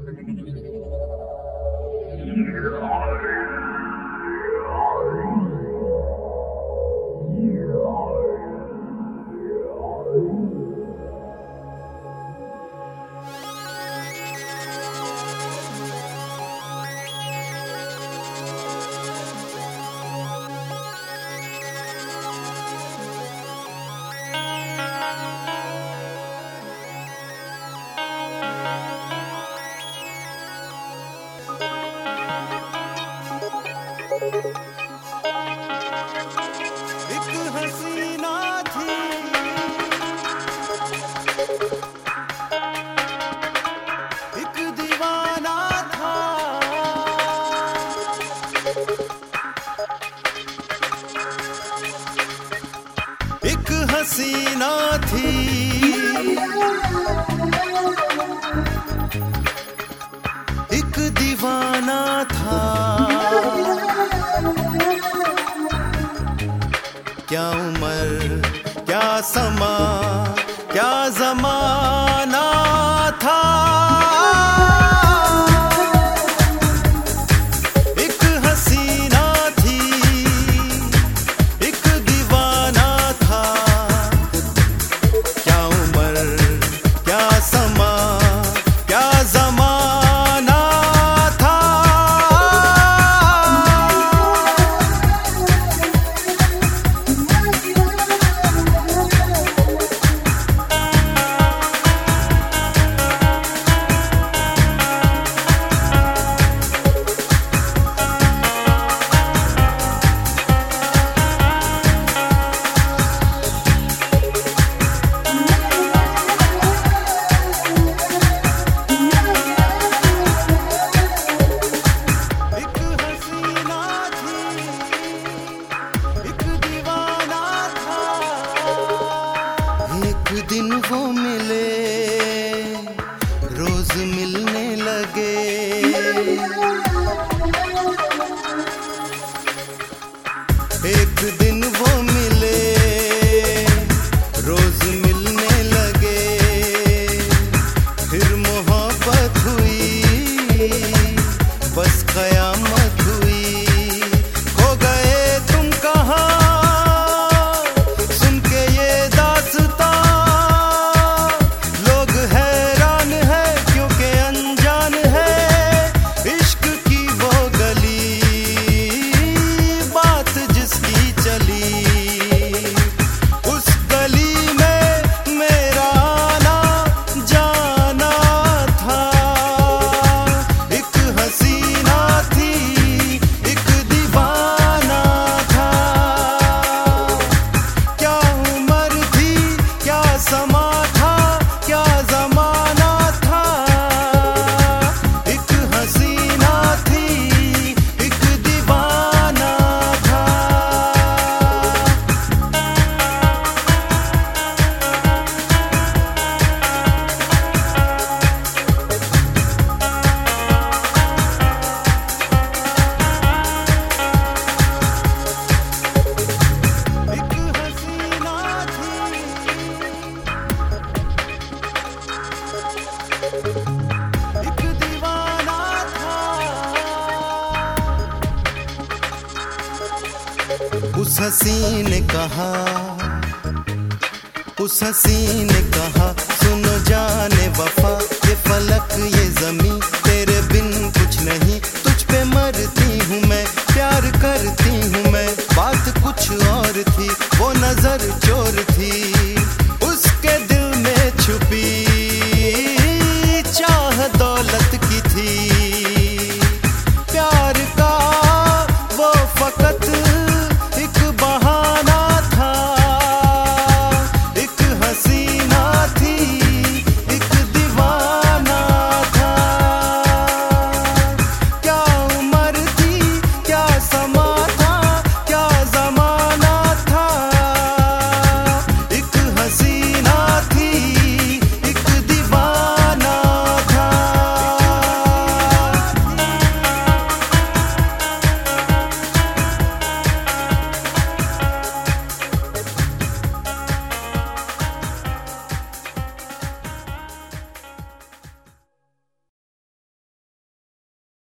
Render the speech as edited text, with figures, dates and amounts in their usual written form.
हसीना थी, एक दीवाना था। क्या उम्र, क्या समा, क्या जमाना था। एक हसीना थी, एक दीवाना था। क्या उम्र, क्या समा, क्या जमाना था। एक दिन वो मिले, रोज मिलने लगे। एक दिन वो मिले, रोज मिलने लगे। फिर मोहब्बत हुई, बस कयामत हुई। खो गए तुम कहाँ, सुन के ये दास्तां। लोग हैरान है क्योंकि अनजान है इश्क की वो गली। बात जिसकी चली, उस गली में मेरा आना जाना था। एक हसीना थी, एक दीवाना था। क्या उम्र थी, क्या समा था, क्या जमाना था। एक हसीना थी, एक दीवाना था। एक हसीना थी, एक दीवाना था। उस हसीन ने कहा, उस हसीन ने कहा,